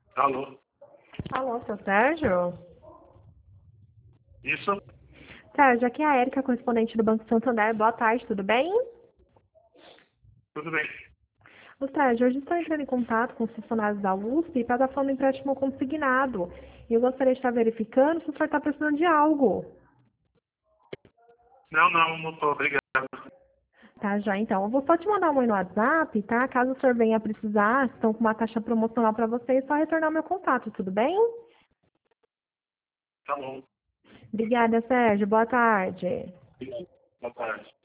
Alô? Alô, seu Sérgio? Isso? Sérgio, aqui é a Érica, correspondente do Banco Santander. Boa tarde, tudo bem? Tudo bem. Ô, Sérgio, hoje estou entrando em contato com os funcionários da USP para estar falando empréstimo consignado. E eu gostaria de estar verificando se o senhor está precisando de algo. Não tô, obrigado. Tá, já então. Eu vou só te mandar um oi no WhatsApp, tá? Caso o senhor venha precisar, estão com uma taxa promocional para você, é só retornar meu contato, tudo bem? Tá bom. Obrigada, Sérgio. Boa tarde. Boa tarde.